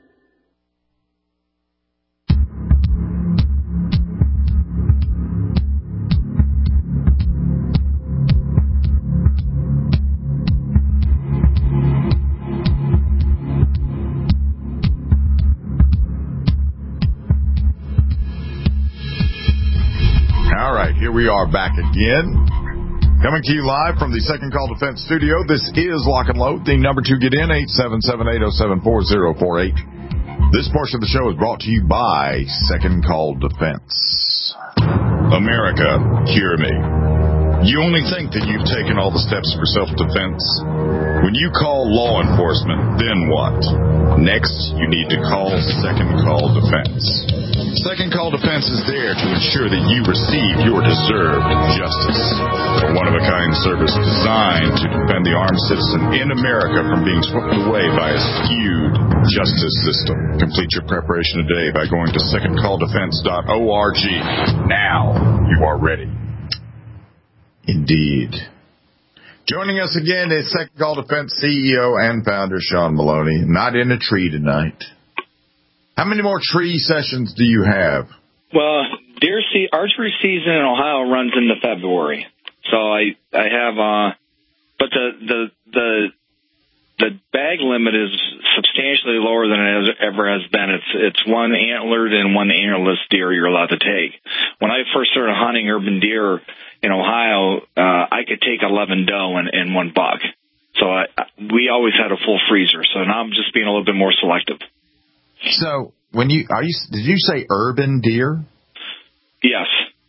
All right, here we are back again. Coming to you live from the Second Call Defense Studio. This is Lock and Load. The number to get in, eight seven seven, eight oh seven, four oh four eight. This portion of the show is brought to you by Second Call Defense. America, hear me. You only think that you've taken all the steps for self-defense. When you call law enforcement, then what? Next, you need to call Second Call Defense. Second Call Defense is there to ensure that you receive your deserved justice. A one-of-a-kind service designed to defend the armed citizen in America from being swept away by a skewed justice system. Complete your preparation today by going to second call defense dot org. Now you are ready. Indeed. Joining us again is Second Call Defense C E O and founder Sean Maloney. Not in a tree tonight. How many more tree sessions do you have? Well, deer se- archery season in Ohio runs into February, so I I have uh, but the the the the bag limit is substantially lower than it has, ever has been. It's it's one antlered and one antlerless deer you're allowed to take. When I first started hunting urban deer in Ohio, uh, I could take eleven doe and, and one buck. So I, we always had a full freezer. So now I'm just being a little bit more selective. So when you are you did you say urban deer? Yes.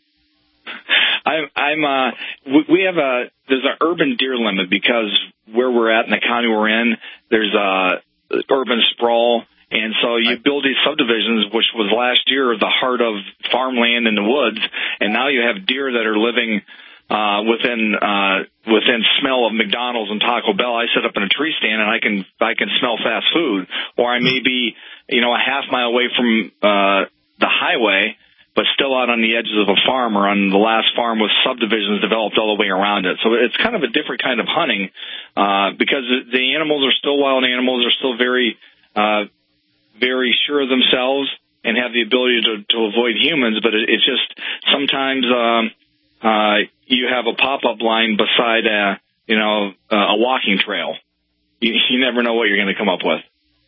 I'm. I'm. Uh, we have a there's an urban deer limit because where we're at in the county we're in, there's a urban sprawl. And so you build these subdivisions, which was last year the heart of farmland in the woods, and now you have deer that are living uh, within uh, within smell of McDonald's and Taco Bell. I sit up in a tree stand and I can I can smell fast food, or I may be you know a half mile away from uh, the highway, but still out on the edges of a farm or on the last farm with subdivisions developed all the way around it. So it's kind of a different kind of hunting uh, because the animals are still wild animals, are still very uh, very sure of themselves and have the ability to, to avoid humans, but it, it's just sometimes um, uh, you have a pop-up line beside a, you know, a walking trail. You, you never know what you're going to come up with.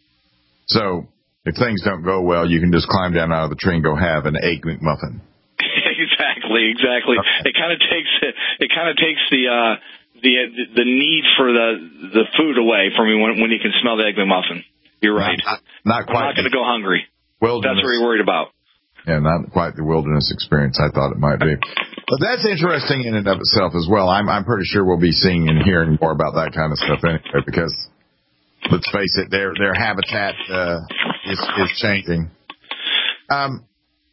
So if things don't go well, you can just climb down out of the tree and go have an Egg McMuffin. exactly, exactly. Okay. It kind of takes it kind of takes the uh, the the need for the the food away from you when when you can smell the Egg McMuffin. You're right. Not, not quite. I'm not going to go hungry. Wilderness. That's what you're worried about. Yeah, not quite the wilderness experience I thought it might be. But that's interesting in and of itself as well. I'm, I'm pretty sure we'll be seeing and hearing more about that kind of stuff anyway, because let's face it, their their habitat uh, is is changing. Um,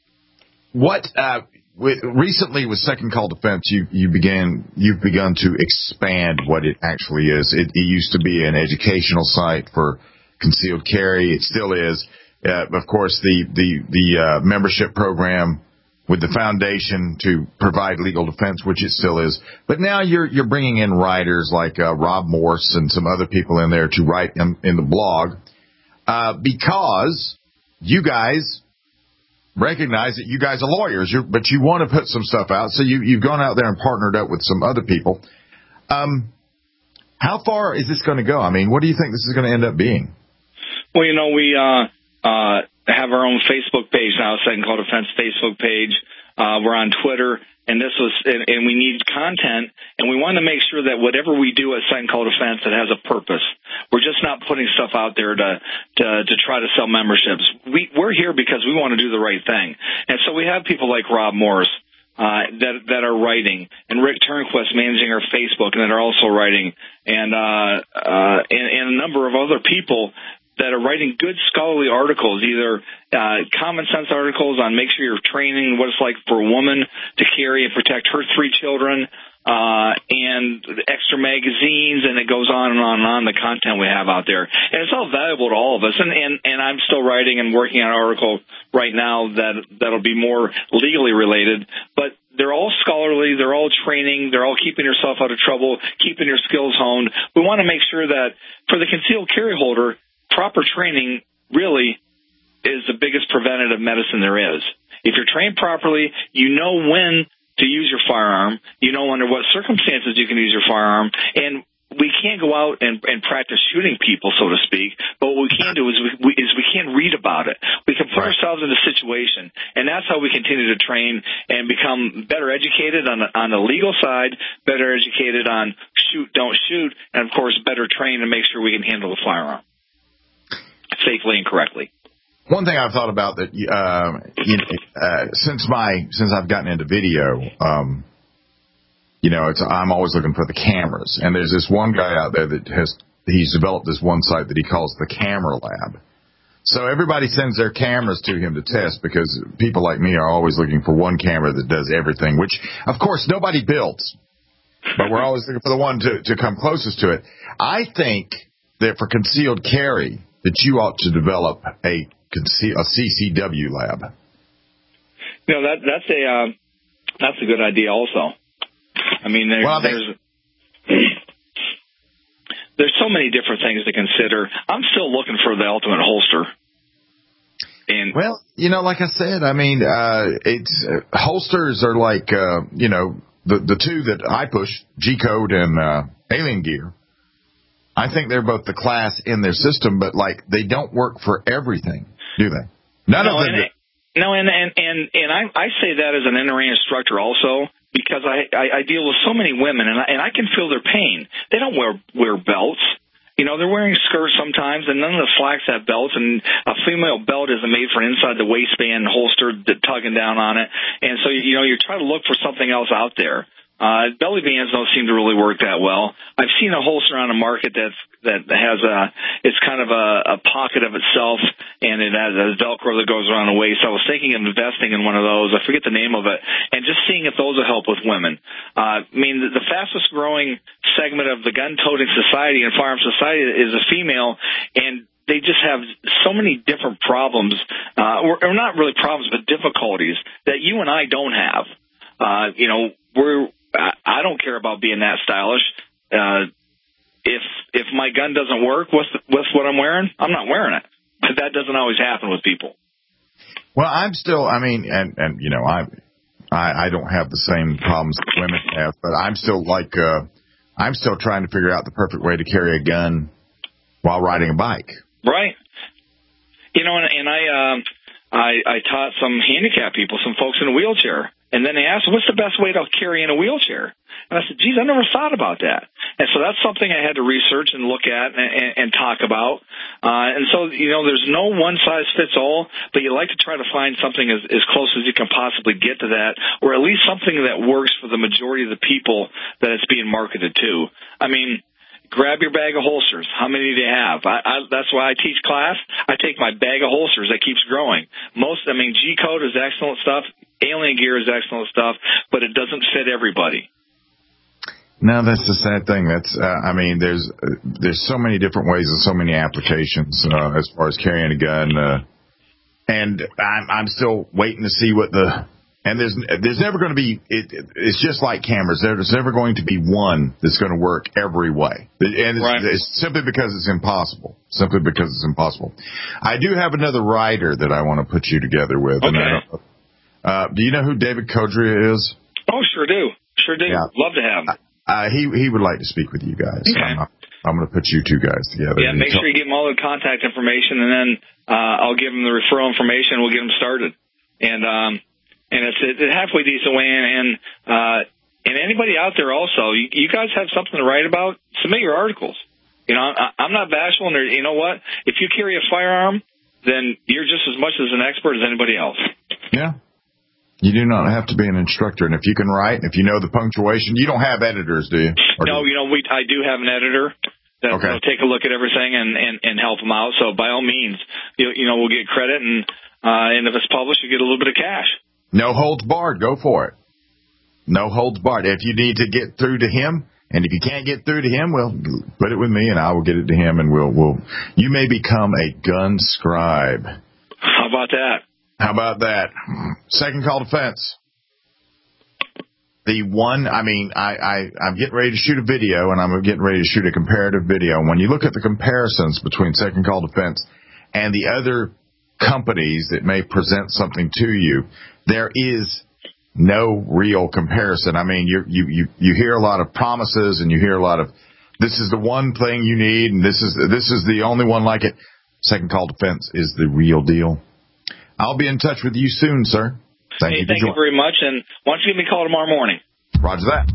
what uh, with, recently with Second Call Defense, you you began you've begun to expand what it actually is. It, it used to be an educational site for concealed carry. It still is. Uh, of course, the the the uh, membership program with the foundation to provide legal defense, which it still is. But now you're you're bringing in writers like uh, Rob Morse and some other people in there to write in, in the blog uh, because you guys recognize that you guys are lawyers, you're, but you want to put some stuff out. So you, you've gone out there and partnered up with some other people. Um, how far is this going to go? I mean, what do you think this is going to end up being? Well, you know, we uh, uh, have our own Facebook page now, Second Call Defense Facebook page. Uh, we're on Twitter, and this was, and, and we need content, and we want to make sure that whatever we do at Second Call Defense, it has a purpose. We're just not putting stuff out there to to, to try to sell memberships. We, we're here because we want to do the right thing, and so we have people like Rob Morris uh, that that are writing, and Rick Turnquist managing our Facebook, and that are also writing, and uh, uh, and, and a number of other people that are writing good scholarly articles, either uh, common sense articles on make sure you're training what it's like for a woman to carry and protect her three children, uh, and extra magazines, and it goes on and on and on, the content we have out there. And it's all valuable to all of us. And, and, and I'm still writing and working on an article right now that, that'll be more legally related, but they're all scholarly, they're all training, they're all keeping yourself out of trouble, keeping your skills honed. We want to make sure that for the concealed carry holder, proper training really is the biggest preventative medicine there is. If you're trained properly, you know when to use your firearm, you know under what circumstances you can use your firearm, and we can't go out and, and practice shooting people, so to speak, but what we can do is we, we, is we can read about it. We can put right. ourselves in a situation, and that's how we continue to train and become better educated on the, on the legal side, better educated on shoot, don't shoot, and, of course, better trained to make sure we can handle the firearm safely and correctly. One thing I've thought about that, uh, you know, uh, since my since I've gotten into video, um, you know, it's, I'm always looking for the cameras. And there's this one guy out there that has he's developed this one site that he calls the Camera Lab. So everybody sends their cameras to him to test because people like me are always looking for one camera that does everything, which, of course, nobody builds. But we're always looking for the one to, to come closest to it. I think that for concealed carry, that you ought to develop a a C C W lab. You know, that that's a uh, that's a good idea. Also, I mean, there, well, there's there's so many different things to consider. I'm still looking for the ultimate holster. And well, you know, like I said, I mean, uh, it's uh, holsters are like uh, you know the the two that I push, G Code and uh, Alien Gear. I think they're both the class in their system, but like they don't work for everything, do they? None no, of them. And, do. No, and and and, and I, I say that as an N R A instructor also because I, I, I deal with so many women and I, and I can feel their pain. They don't wear wear belts. You know, they're wearing skirts sometimes, and none of the slacks have belts, and a female belt isn't made for inside the waistband holster, tugging down on it. And so, you know, you try to look for something else out there. Uh, belly bands don't seem to really work that well. I've seen a holster on the market that's, that has a, it's kind of a, a pocket of itself, and it has a Velcro that goes around the waist. I was thinking of investing in one of those. I forget the name of it, and just seeing if those will help with women. Uh, I mean, the, the fastest growing segment of the gun-toting society and firearm society is a female, and they just have so many different problems, uh, or, or not really problems, but difficulties that you and I don't have. Uh, you know, we're, I don't care about being that stylish. Uh, if if my gun doesn't work with with what I'm wearing, I'm not wearing it. But that doesn't always happen with people. Well, I'm still. I mean, and and you know, I I, I don't have the same problems that women have, but I'm still like uh, I'm still trying to figure out the perfect way to carry a gun while riding a bike. Right. You know, and, and I um I I taught some handicapped people, some folks in a wheelchair. And then they asked, what's the best way to carry in a wheelchair? And I said, geez, I never thought about that. And so that's something I had to research and look at and, and, and talk about. Uh, and so, you know, there's no one-size-fits-all, but you like to try to find something as, as close as you can possibly get to that, or at least something that works for the majority of the people that it's being marketed to. I mean, grab your bag of holsters. How many do you have? I, I, that's why I teach class. I take my bag of holsters that keeps growing. Most, I mean, G-Code is excellent stuff. Alien Gear is excellent stuff, but it doesn't fit everybody. No, that's the sad thing. That's, uh, I mean, there's uh, there's so many different ways and so many applications uh, as far as carrying a gun. Uh, and I'm, I'm still waiting to see what the... And there's there's never going to be, it, it's just like cameras. There's never going to be one that's going to work every way. And it's, right. it's simply because it's impossible. Simply because it's impossible. I do have another writer that I want to put you together with. Okay. And I don't, uh, do you know who David Kodria is? Oh, sure do. Sure do. Yeah. Love to have him. Uh, he, he would like to speak with you guys. Okay. I'm, I'm going to put you two guys together. Yeah, make sure you give him all the contact information, and then uh, I'll give him the referral information. We'll get him started. And, um, And it's a halfway decent way in. And, uh, and anybody out there also, you, you guys have something to write about, submit your articles. You know, I, I'm not bashful. And you know what? If you carry a firearm, then you're just as much as an expert as anybody else. Yeah. You do not have to be an instructor. And if you can write, if you know the punctuation, you don't have editors, do you? Or no, do you? you know, we, I do have an editor that okay. will take a look at everything and, and, and help them out. So by all means, you, you know, we'll get credit. And, uh, and if it's published, you get a little bit of cash. No holds barred. Go for it. No holds barred. If you need to get through to him, and if you can't get through to him, well, put it with me, and I will get it to him, and we'll, we'll. You may become a gun scribe. How about that? How about that? Second Call Defense. The one, I mean, I, I, I'm getting ready to shoot a video, and I'm getting ready to shoot a comparative video. When you look at the comparisons between Second Call Defense and the other companies that may present something to you, there is no real comparison. I mean, you you you you hear a lot of promises, and you hear a lot of, this is the one thing you need, and this is this is the only one like it. Second Call Defense is the real deal. I'll be in touch with you soon, sir. Thank hey, you. Thank you very much, and why don't you give me a call tomorrow morning? Roger that.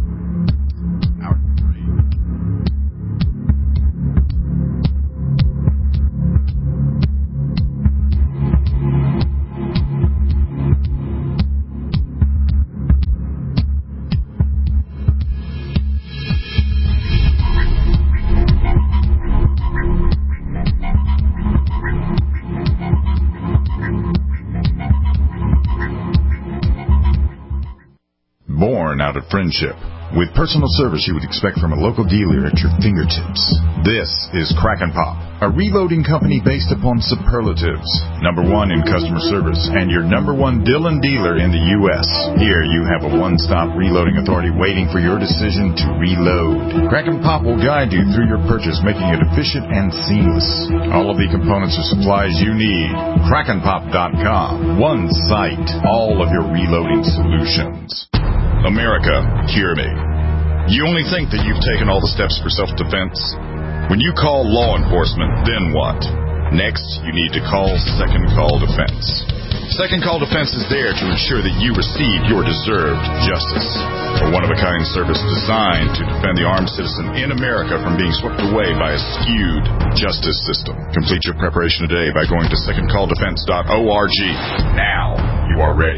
Born out of friendship, with personal service you would expect from a local dealer at your fingertips. This is Crack and Pop, a reloading company based upon superlatives. Number one in customer service and your number one Dillon dealer in the U S Here you have a one-stop reloading authority waiting for your decision to reload. Crack and Pop will guide you through your purchase, making it efficient and seamless. All of the components or supplies you need. crack and pop dot com. One site. All of your reloading solutions. America, hear me. You only think that you've taken all the steps for self-defense? When you call law enforcement, then what? Next, you need to call Second Call Defense. Second Call Defense is there to ensure that you receive your deserved justice. A one-of-a-kind service designed to defend the armed citizen in America from being swept away by a skewed justice system. Complete your preparation today by going to second call defense dot org. Now you are ready.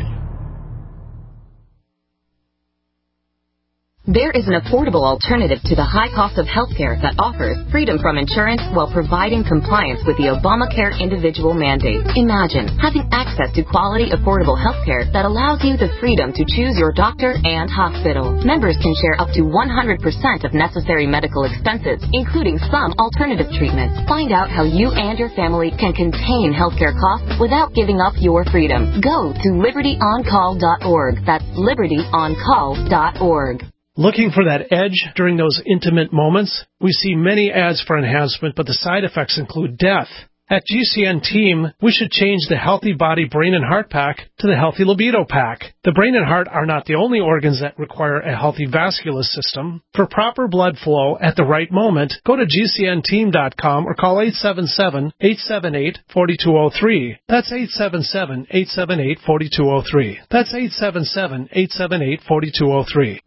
There is an affordable alternative to the high cost of healthcare that offers freedom from insurance while providing compliance with the Obamacare individual mandate. Imagine having access to quality, affordable healthcare that allows you the freedom to choose your doctor and hospital. Members can share up to one hundred percent of necessary medical expenses, including some alternative treatments. Find out how you and your family can contain healthcare costs without giving up your freedom. Go to liberty on call dot org. That's liberty on call dot org. Looking for that edge during those intimate moments? We see many ads for enhancement, but the side effects include death. At G C N Team, we should change the Healthy Body, Brain, and Heart Pack to the Healthy Libido Pack. The brain and heart are not the only organs that require a healthy vascular system. For proper blood flow at the right moment, go to G C N team dot com or call eight seven seven, eight seven eight, four two zero three. That's eight seven seven, eight seven eight, four two zero three. That's eight seven seven, eight seven eight, four two zero three.